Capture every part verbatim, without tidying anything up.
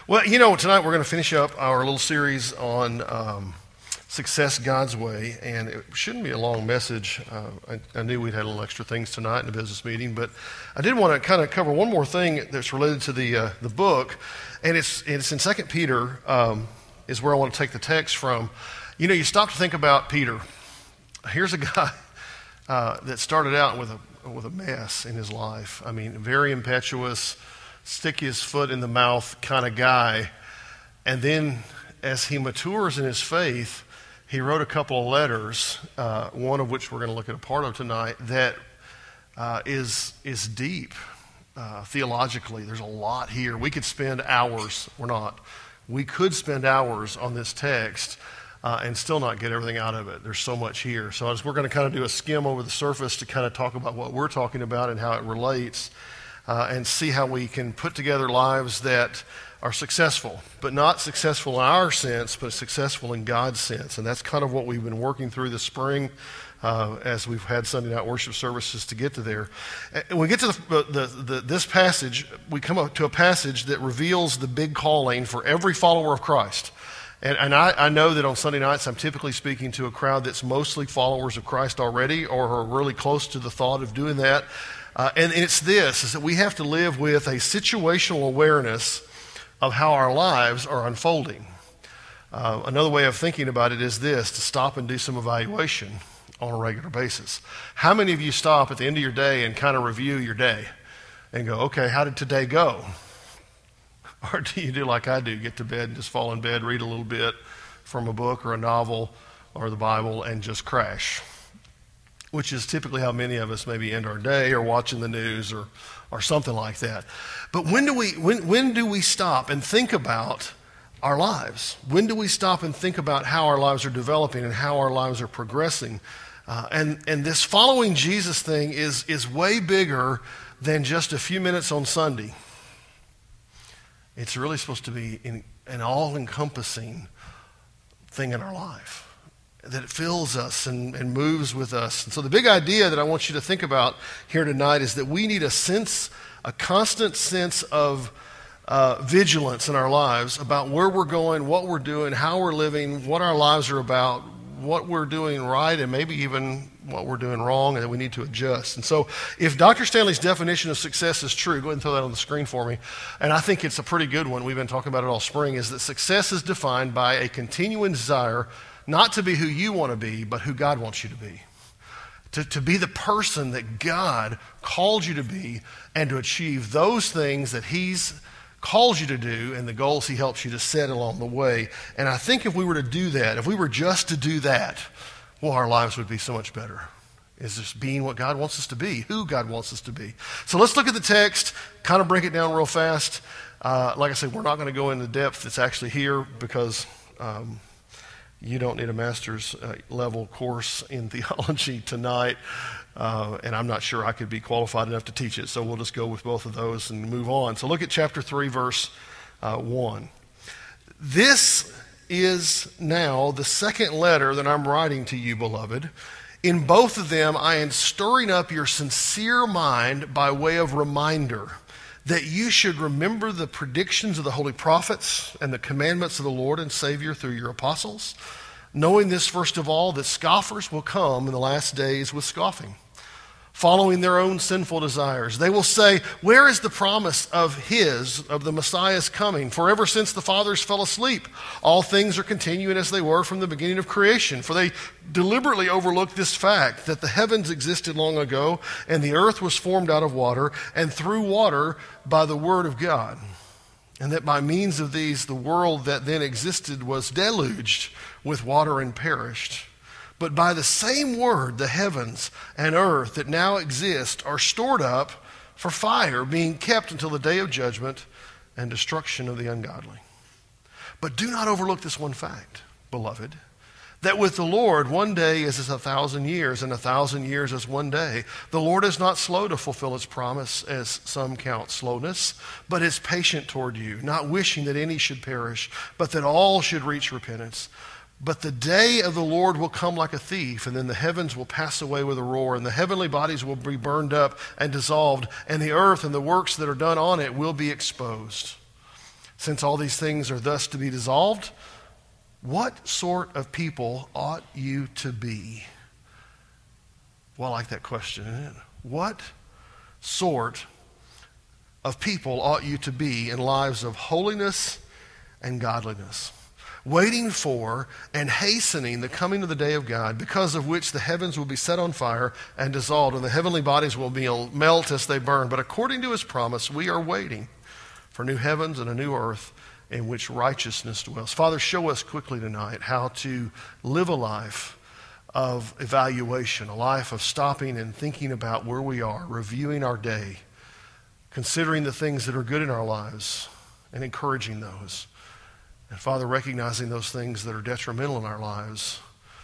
Well, you know, tonight we're going to finish up our little series on um, success God's way, and it shouldn't be a long message. Uh, I, I knew we'd had a little extra things tonight in the business meeting, but I did want to kind of cover one more thing that's related to the uh, the book, and it's it's in Second Peter um, is where I want to take the text from. You know, you stop to think about Peter. Here's a guy uh, that started out with a with a mess in his life. I mean, very impetuous, stick his foot in the mouth kind of guy. And then as he matures in his faith, he wrote a couple of letters, uh, one of which we're going to look at a part of tonight, that uh, is, is deep uh, theologically. There's a lot here. We could spend hours, we're not, we could spend hours on this text uh, and still not get everything out of it. There's so much here. So as we're going to kind of do a skim over the surface to kind of talk about what we're talking about and how it relates. Uh, and see how we can put together lives that are successful, but not successful in our sense, but successful in God's sense. And that's kind of what we've been working through this spring uh, as we've had Sunday night worship services to get to there. And when we get to the, the, the, this passage, we come up to a passage that reveals the big calling for every follower of Christ. And, and I, I know that on Sunday nights, I'm typically speaking to a crowd that's mostly followers of Christ already or are really close to the thought of doing that. Uh, and it's this, is that we have to live with a situational awareness of how our lives are unfolding. Uh, another way of thinking about it is this, to stop and do some evaluation on a regular basis. How many of you stop at the end of your day and kind of review your day and go, okay, how did today go? Or do you do like I do, get to bed and just fall in bed, read a little bit from a book or a novel or the Bible and just crash? Which is typically how many of us maybe end our day or watching the news or, or something like that. But when do we when when do we stop and think about our lives? When do we stop and think about how our lives are developing and how our lives are progressing? Uh, and and this following Jesus thing is is way bigger than just a few minutes on Sunday. It's really supposed to be in, an all-encompassing thing in our life, that it fills us and, and moves with us. And so the big idea that I want you to think about here tonight is that we need a sense, a constant sense of uh, vigilance in our lives about where we're going, what we're doing, how we're living, what our lives are about, what we're doing right, and maybe even what we're doing wrong, and that we need to adjust. And so if Doctor Stanley's definition of success is true, go ahead and throw that on the screen for me, and I think it's a pretty good one, we've been talking about it all spring, is that success is defined by a continuing desire not to be who you want to be, but who God wants you to be. To, to be the person that God called you to be and to achieve those things that He's calls you to do and the goals He helps you to set along the way. And I think if we were to do that, if we were just to do that, well, our lives would be so much better. Is just being what God wants us to be, who God wants us to be. So let's look at the text, kind of break it down real fast. Uh, like I said, we're not going to go into depth that's actually here because um, you don't need a master's uh, level course in theology tonight, uh, and I'm not sure I could be qualified enough to teach it, so we'll just go with both of those and move on. So look at chapter three, verse uh, one. This is now the second letter that I'm writing to you, beloved. In both of them, I am stirring up your sincere mind by way of reminder that you should remember the predictions of the holy prophets and the commandments of the Lord and Savior through your apostles, knowing this, first of all, that scoffers will come in the last days with scoffing, following their own sinful desires. They will say, where is the promise of his, of the Messiah's coming? For ever since the fathers fell asleep, all things are continuing as they were from the beginning of creation. For they deliberately overlooked this fact, that the heavens existed long ago, and the earth was formed out of water, and through water by the word of God. And that by means of these, the world that then existed was deluged with water and perished. But by the same word, the heavens and earth that now exist are stored up for fire, being kept until the day of judgment and destruction of the ungodly. But do not overlook this one fact, beloved, that with the Lord one day is as a thousand years, and a thousand years as one day. The Lord is not slow to fulfill His promise, as some count slowness, but is patient toward you, not wishing that any should perish, but that all should reach repentance. But the day of the Lord will come like a thief, and then the heavens will pass away with a roar, and the heavenly bodies will be burned up and dissolved, and the earth and the works that are done on it will be exposed. since all these things are thus to be dissolved, what sort of people ought you to be? Well, I like that question, isn't it? What sort of people ought you to be in lives of holiness and godliness, waiting for and hastening the coming of the day of God, because of which the heavens will be set on fire and dissolved, and the heavenly bodies will be melt as they burn. But according to his promise, we are waiting for new heavens and a new earth in which righteousness dwells. Father, show us quickly tonight how to live a life of evaluation, a life of stopping and thinking about where we are, reviewing our day, considering the things that are good in our lives and encouraging those. And Father, recognizing those things that are detrimental in our lives,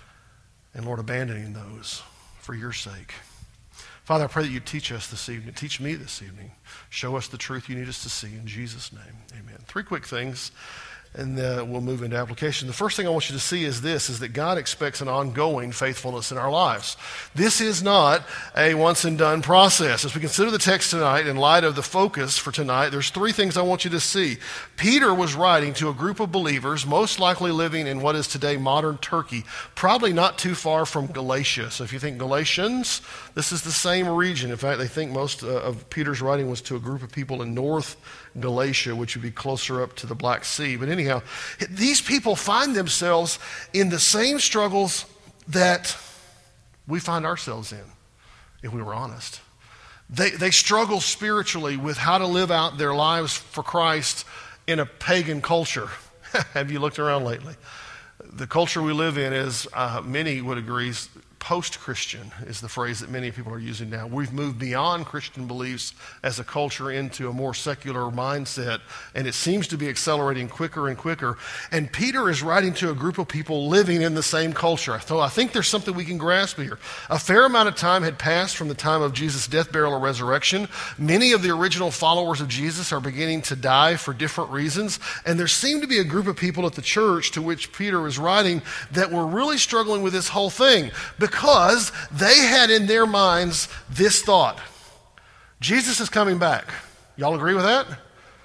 and Lord, abandoning those for your sake. Father, I pray that you teach us this evening. Teach me this evening. Show us the truth you need us to see. In Jesus' name, amen. Three quick things, and uh, we'll move into application. The first thing I want you to see is this, is that God expects an ongoing faithfulness in our lives. This is not a once and done process. As we consider the text tonight, in light of the focus for tonight, there's three things I want you to see. Peter was writing to a group of believers, most likely living in what is today modern Turkey, probably not too far from Galatia. So if you think Galatians, this is the same region. In fact, they think most uh, of Peter's writing was to a group of people in North Galatia, which would be closer up to the Black Sea. But anyhow, these people find themselves in the same struggles that we find ourselves in, if we were honest. They, they struggle spiritually with how to live out their lives for Christ in a pagan culture. Have you looked around lately? The culture we live in is, uh, many would agree, post-Christian is the phrase that many people are using now. We've moved beyond Christian beliefs as a culture into a more secular mindset, and it seems to be accelerating quicker and quicker. And Peter is writing to a group of people living in the same culture. So I think there's something we can grasp here. A fair amount of time had passed from the time of Jesus' death, burial, and resurrection. Many of the original followers of Jesus are beginning to die for different reasons, and there seemed to be a group of people at the church to which Peter is writing that were really struggling with this whole thing, because they had in their minds this thought: Jesus is coming back. Y'all agree with that?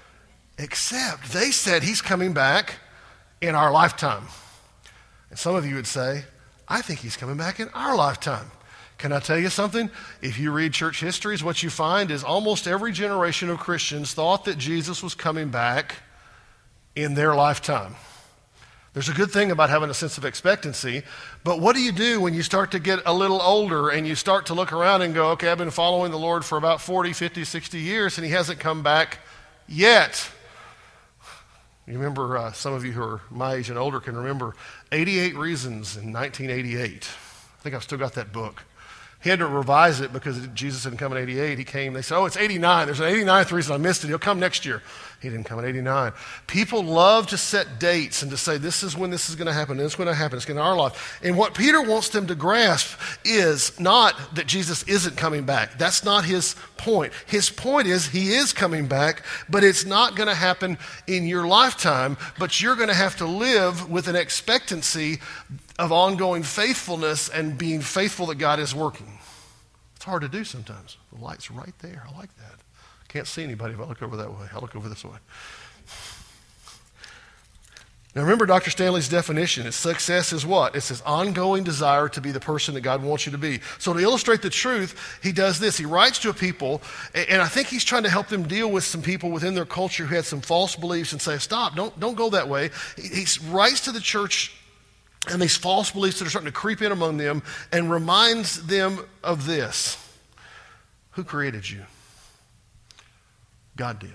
Except they said he's coming back in our lifetime. And some of you would say, I think he's coming back in our lifetime. Can I tell you something? If you read church histories, what you find is almost every generation of Christians thought that Jesus was coming back in their lifetime. There's a good thing about having a sense of expectancy, but what do you do when you start to get a little older and you start to look around and go, okay, I've been following the Lord for about forty, fifty, sixty years and he hasn't come back yet? You remember, uh, some of you who are my age and older can remember eighty-eight Reasons in nineteen eighty-eight. I think I've still got that book. He had to revise it because Jesus didn't come in eighty-eight. He came, they said, oh, it's eighty-nine. There's an eighty-ninth reason I missed it. He'll come next year. He didn't come in eighty-nine. People love to set dates and to say, this is when this is going to happen. This is going to happen. It's going to our life. And what Peter wants them to grasp is not that Jesus isn't coming back. That's not his point. His point is he is coming back, but it's not going to happen in your lifetime, but you're going to have to live with an expectancy of ongoing faithfulness and being faithful that God is working. It's hard to do sometimes. The light's right there. I like that. Can't see anybody if I look over that way. I look over this way. Now remember Doctor Stanley's definition. It's success is what? It's his ongoing desire to be the person that God wants you to be. So to illustrate the truth, he does this. He writes to a people, and I think he's trying to help them deal with some people within their culture who had some false beliefs and say, stop, don't, don't go that way. He, he writes to the church and these false beliefs that are starting to creep in among them and reminds them of this. Who created you? God did.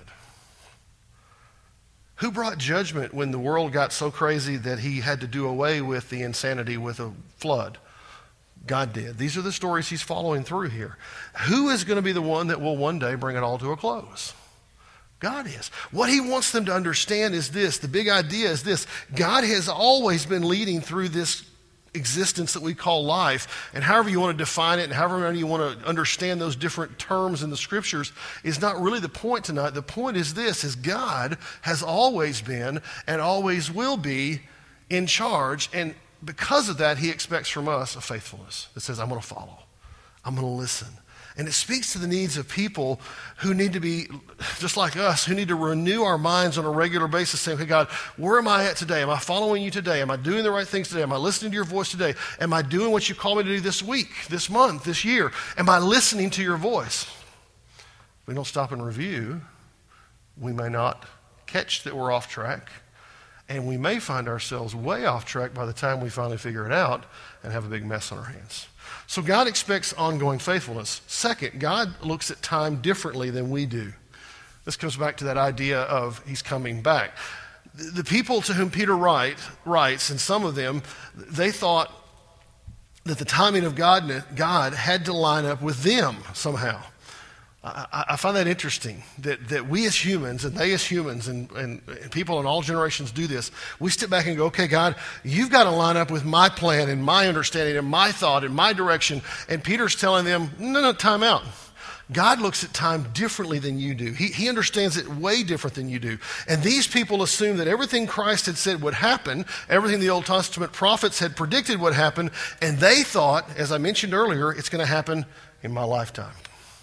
Who brought judgment when the world got so crazy that he had to do away with the insanity with a flood? God did. These are the stories he's following through here. Who is going to be the one that will one day bring it all to a close? God is. What he wants them to understand is this. The big idea is this. God has always been leading through this existence that we call life, and however you want to define it and however you want to understand those different terms in the scriptures is not really the point tonight. The point is this, is God has always been and always will be in charge, and because of that, he expects from us a faithfulness that says, I'm going to follow. I'm going to listen. And it speaks to the needs of people who need to be, just like us, who need to renew our minds on a regular basis, saying, hey, God, where am I at today? Am I following you today? Am I doing the right things today? Am I listening to your voice today? Am I doing what you call me to do this week, this month, this year? Am I listening to your voice? If we don't stop and review, we may not catch that we're off track, and we may find ourselves way off track by the time we finally figure it out and have a big mess on our hands. So God expects ongoing faithfulness. Second, God looks at time differently than we do. This comes back to that idea of he's coming back. The people to whom Peter write, writes, and some of them, they thought that the timing of God, God had to line up with them somehow. I, I find that interesting, that, that we as humans, and they as humans, and, and, and people in all generations do this. We step back and go, okay, God, you've got to line up with my plan and my understanding and my thought and my direction. And Peter's telling them, no, no, time out. God looks at time differently than you do. He, he understands it way different than you do. And these people assume that everything Christ had said would happen, everything the Old Testament prophets had predicted would happen, and they thought, as I mentioned earlier, it's going to happen in my lifetime.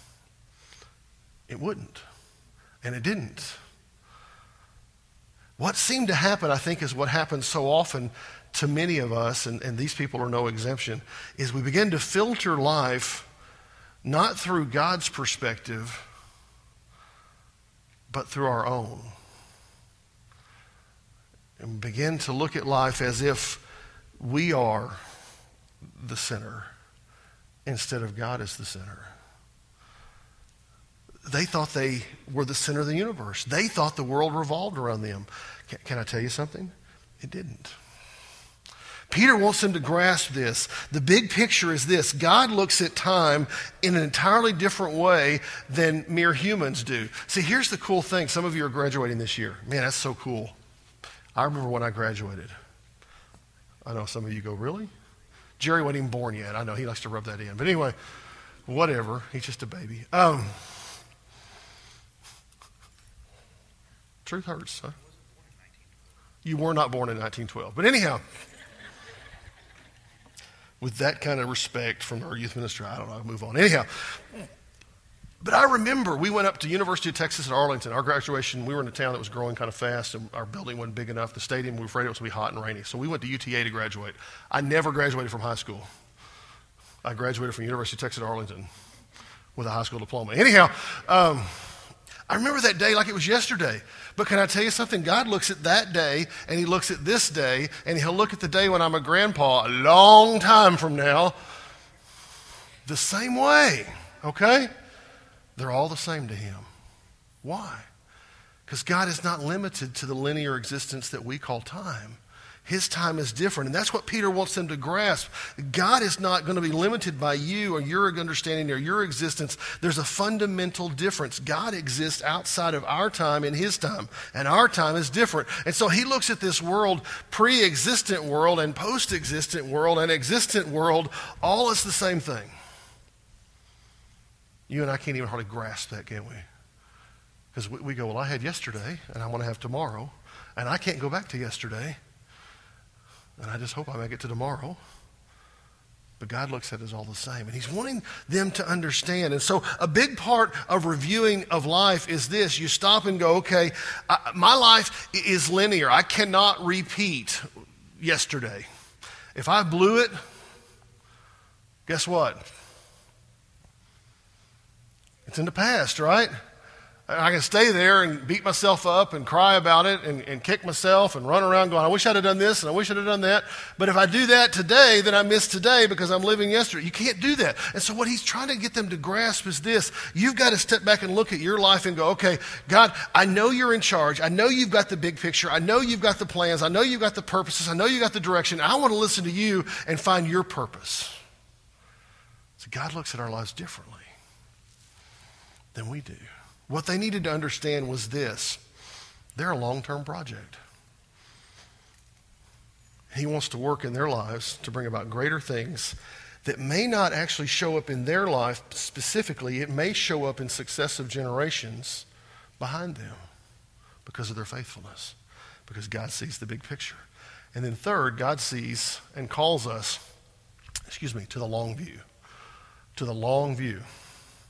It wouldn't, and it didn't. What seemed to happen, I think, is what happens so often to many of us, and, and these people are no exemption, is we begin to filter life not through God's perspective, but through our own. And begin to look at life as if we are the center instead of God as the center. They thought they were the center of the universe. They thought the world revolved around them. Can, can I tell you something? It didn't. Peter wants them to grasp this. The big picture is this. God looks at time in an entirely different way than mere humans do. See, here's the cool thing. Some of you are graduating this year. Man, that's so cool. I remember when I graduated. I know some of you go, really? Jerry wasn't even born yet. I know he likes to rub that in. But anyway, whatever. He's just a baby. Um... Truth hurts, huh? You were not born in nineteen twelve. But anyhow, with that kind of respect from our youth minister, I don't know, I'll move on. Anyhow, but I remember we went up to University of Texas at Arlington. Our graduation, we were in a town that was growing kind of fast, and our building wasn't big enough. The stadium, we were afraid it was going to be hot and rainy. So we went to U T A to graduate. I never graduated from high school. I graduated from University of Texas at Arlington with a high school diploma. Anyhow, um, I remember that day like it was yesterday. But can I tell you something? God looks at that day, and he looks at this day, and he'll look at the day when I'm a grandpa a long time from now the same way, okay? They're all the same to him. Why? Because God is not limited to the linear existence that we call time. His time is different, and that's what Peter wants them to grasp. God is not going to be limited by you or your understanding or your existence. There's a fundamental difference. God exists outside of our time and his time, and our time is different. And so he looks at this world, pre-existent world and post-existent world and existent world, all as the same thing. You and I can't even hardly grasp that, can we? Because we, we go, well, I had yesterday, and I want to have tomorrow, and I can't go back to yesterday. And I just hope I make it to tomorrow. But God looks at it as all the same. And he's wanting them to understand. And so a big part of reviewing of life is this. You stop and go, okay, I, my life is linear. I cannot repeat yesterday. If I blew it, guess what? It's in the past, right? I can stay there and beat myself up and cry about it and, and kick myself and run around going, I wish I'd have done this and I wish I'd have done that. But if I do that today, then I miss today because I'm living yesterday. You can't do that. And so what he's trying to get them to grasp is this. You've got to step back and look at your life and go, okay, God, I know you're in charge. I know you've got the big picture. I know you've got the plans. I know you've got the purposes. I know you've got the direction. I want to listen to you and find your purpose. So God looks at our lives differently than we do. What they needed to understand was this. They're a long-term project. He wants to work in their lives to bring about greater things that may not actually show up in their life specifically. It may show up in successive generations behind them because of their faithfulness, because God sees the big picture. And then third, God sees and calls us, excuse me, to the long view, to the long view.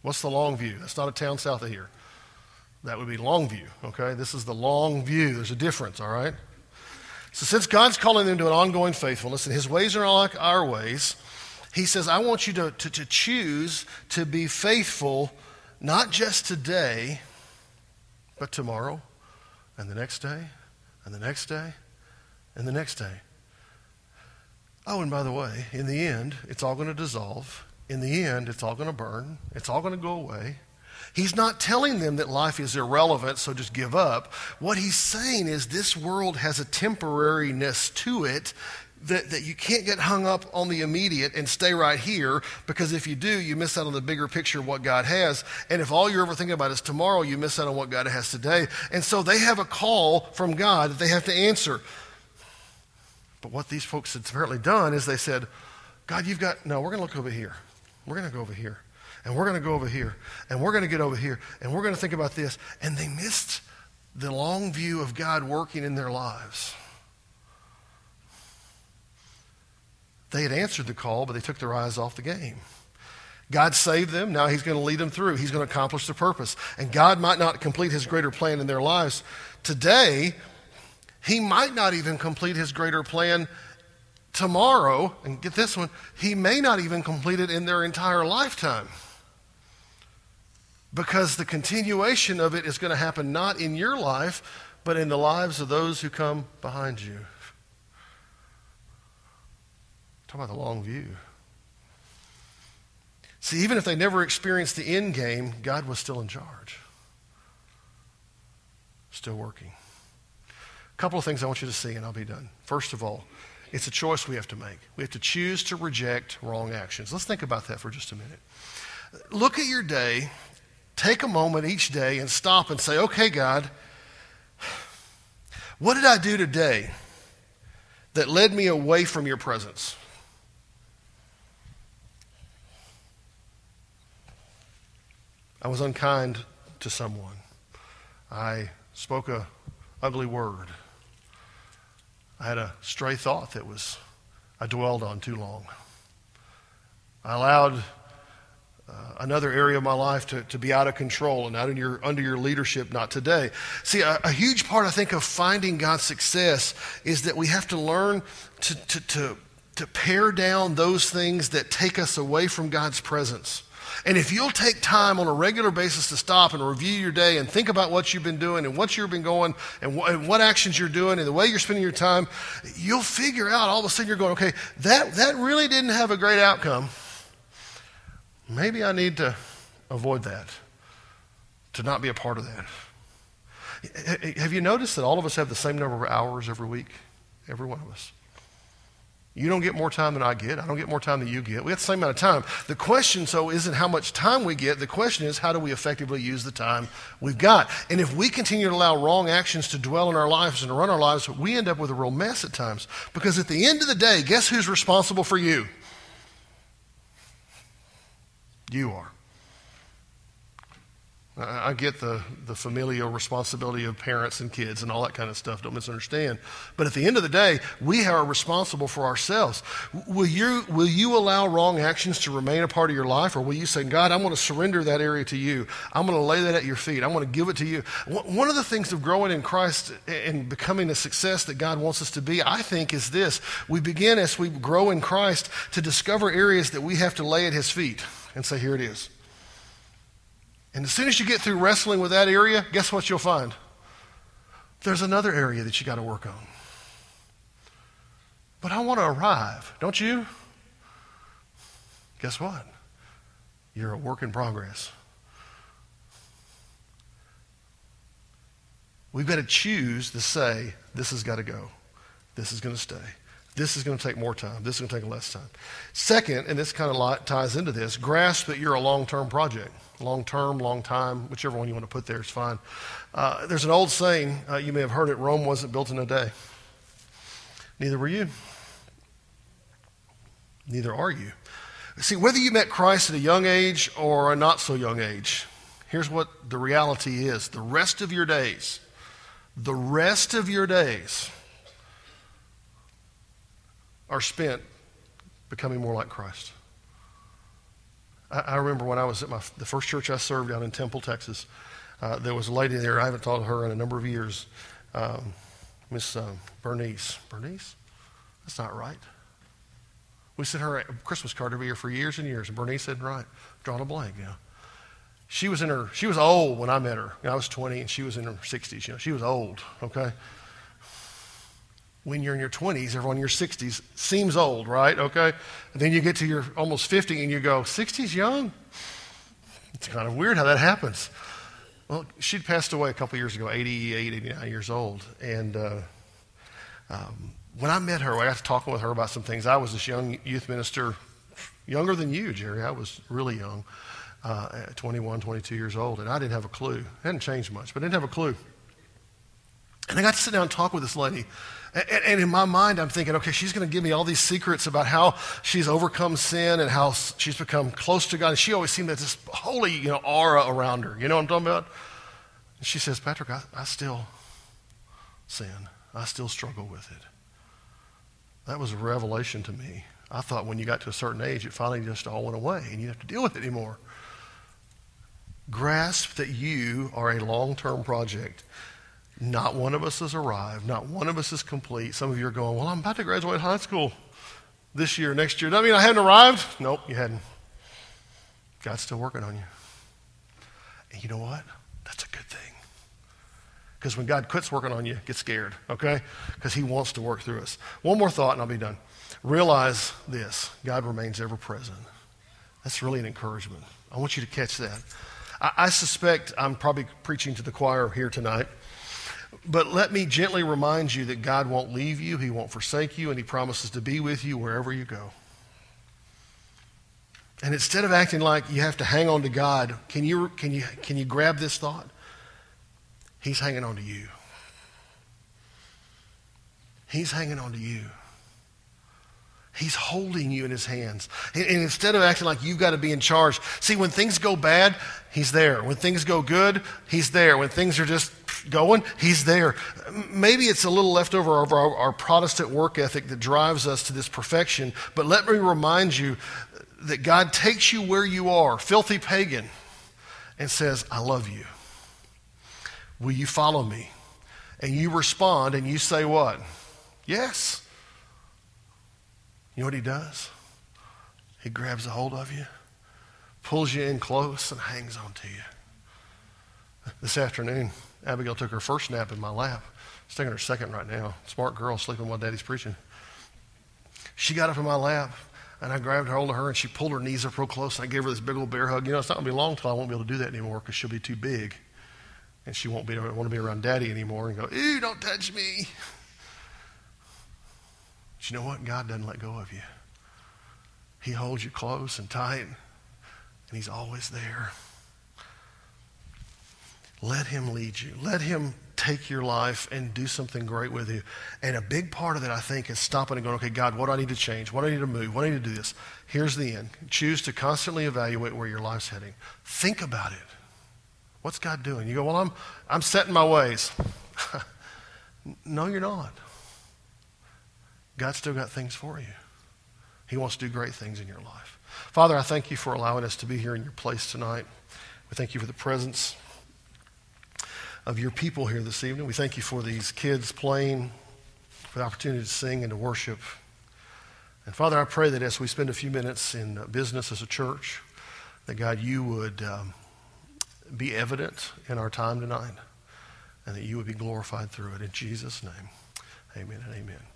What's the long view? That's not a town south of here. That would be Longview, okay? This is the long view. There's a difference, all right? So since God's calling them to an ongoing faithfulness, and his ways are not like our ways, he says, I want you to, to, to choose to be faithful, not just today, but tomorrow, and the next day, and the next day, and the next day. Oh, and by the way, in the end, it's all going to dissolve. In the end, it's all going to burn. It's all going to go away. He's not telling them that life is irrelevant, so just give up. What he's saying is this world has a temporariness to it that, that you can't get hung up on the immediate and stay right here, because if you do, you miss out on the bigger picture of what God has. And if all you're ever thinking about is tomorrow, you miss out on what God has today. And so they have a call from God that they have to answer. But what these folks had apparently done is they said, God, you've got, no, we're going to look over here. We're going to go over here. And we're going to go over here. And we're going to get over here. And we're going to think about this. And they missed the long view of God working in their lives. They had answered the call, but they took their eyes off the game. God saved them. Now he's going to lead them through. He's going to accomplish the purpose. And God might not complete his greater plan in their lives today. He might not even complete his greater plan tomorrow. And get this one, he may not even complete it in their entire lifetime. Because the continuation of it is going to happen not in your life, but in the lives of those who come behind you. Talk about the long view. See, even if they never experienced the end game, God was still in charge. Still working. A couple of things I want you to see, and I'll be done. First of all, it's a choice we have to make. We have to choose to reject wrong actions. Let's think about that for just a minute. Look at your day. Take a moment each day and stop and say, okay, God, what did I do today that led me away from your presence? I was unkind to someone. I spoke a ugly word. I had a stray thought that was I dwelled on too long. I allowed uh, another area of my life to, to be out of control and out in your, under your leadership, not today. See, a, a huge part, I think, of finding God's success is that we have to learn to, to, to, to pare down those things that take us away from God's presence. And if you'll take time on a regular basis to stop and review your day and think about what you've been doing and what you've been going and, wh- and what actions you're doing and the way you're spending your time, you'll figure out all of a sudden you're going, okay, that, that really didn't have a great outcome. Maybe I need to avoid that, to not be a part of that. Have you noticed that all of us have the same number of hours every week? Every one of us. You don't get more time than I get. I don't get more time than you get. We have the same amount of time. The question, so, isn't how much time we get. The question is, how do we effectively use the time we've got? And if we continue to allow wrong actions to dwell in our lives and to run our lives, we end up with a real mess at times. Because at the end of the day, guess who's responsible for you? You are. I get the, the familial responsibility of parents and kids and all that kind of stuff. Don't misunderstand. But at the end of the day, we are responsible for ourselves. Will you, will you allow wrong actions to remain a part of your life? Or will you say, God, I'm going to surrender that area to you. I'm going to lay that at your feet. I'm going to give it to you. One of the things of growing in Christ and becoming the success that God wants us to be, I think, is this. We begin as we grow in Christ to discover areas that we have to lay at his feet and say, here it is. And as soon as you get through wrestling with that area, guess what you'll find? There's another area that you got to work on. But I want to arrive, don't you? Guess what? You're a work in progress. We've got to choose to say, this has got to go. This is going to stay. This is going to take more time. This is going to take less time. Second, and this kind of ties into this, grasp that you're a long-term project. Long-term, long time, whichever one you want to put there is fine. Uh, there's an old saying, uh, you may have heard it, Rome wasn't built in a day. Neither were you. Neither are you. See, whether you met Christ at a young age or a not so young age, here's what the reality is. The rest of your days, the rest of your days are spent becoming more like Christ. I, I remember when I was at my the first church I served down in Temple, Texas, uh, there was a lady there. I haven't talked to her in a number of years. Um, Miss uh, Bernice. Bernice? That's not right. We sent her a Christmas card every year for years and years, and Bernice said, right, drawn a blank, you know. She was in her, she was old when I met her. You know, I was twenty, and she was in her sixties, you know. She was old, okay? When you're in your twenties, everyone in your sixties seems old, right, okay? And then you get to your almost fifty, and you go, sixty's young? It's kind of weird how that happens. Well, she'd passed away a couple years ago, eighty-eight, eighty-nine years old, and uh, um, when I met her, I got to talking with her about some things. I was this young youth minister, younger than you, Jerry. I was really young, uh, at twenty-one, twenty-two years old, and I didn't have a clue. It hadn't changed much, but I didn't have a clue. And I got to sit down and talk with this lady, and, and in my mind, I'm thinking, okay, she's going to give me all these secrets about how she's overcome sin and how she's become close to God. And she always seemed to have this holy, you know, aura around her. You know what I'm talking about? And she says, Patrick, I, I still sin. I still struggle with it. That was a revelation to me. I thought when you got to a certain age, it finally just all went away and you didn't have to deal with it anymore. Grasp that you are a long-term project. Not one of us has arrived. Not one of us is complete. Some of you are going, well, I'm about to graduate high school this year, next year. Does that mean I hadn't arrived? Nope, you hadn't. God's still working on you. And you know what? That's a good thing. Because when God quits working on you, get scared, okay? Because he wants to work through us. One more thought and I'll be done. Realize this. God remains ever present. That's really an encouragement. I want you to catch that. I, I suspect I'm probably preaching to the choir here tonight. But let me gently remind you that God won't leave you. He won't forsake you. And he promises to be with you wherever you go. And instead of acting like you have to hang on to God, can you, can you, can you grab this thought? He's hanging on to you. He's hanging on to you. He's holding you in his hands. And, and instead of acting like you've got to be in charge, see, when things go bad, he's there. When things go good, he's there. When things are just going, he's there. Maybe it's a little leftover of our, our Protestant work ethic that drives us to this perfection, but let me remind you that God takes you where you are, filthy pagan, and says, I love you. Will you follow me? And you respond and you say what? Yes. You know what he does? He grabs a hold of you, pulls you in close, and hangs on to you. This afternoon, Abigail took her first nap in my lap. She's taking her second right now. Smart girl sleeping while Daddy's preaching. She got up in my lap, and I grabbed hold of her, and she pulled her knees up real close, and I gave her this big old bear hug. You know, it's not going to be long till I won't be able to do that anymore because she'll be too big. And she won't be want to be around Daddy anymore and go, ew, don't touch me. But you know what? God doesn't let go of you. He holds you close and tight, and he's always there. Let him lead you. Let him take your life and do something great with you. And a big part of that, I think, is stopping and going, okay, God, what do I need to change? What do I need to move? What do I need to do this? Here's the end. Choose to constantly evaluate where your life's heading. Think about it. What's God doing? You go, well, I'm, I'm set in my ways. No, you're not. God's still got things for you. He wants to do great things in your life. Father, I thank you for allowing us to be here in your place tonight. We thank you for the presence of your people here this evening. We thank you for these kids playing, for the opportunity to sing and to worship. And Father, I pray that as we spend a few minutes in business as a church, that God, you would um, be evident in our time tonight, and that you would be glorified through it. In Jesus' name, amen and amen.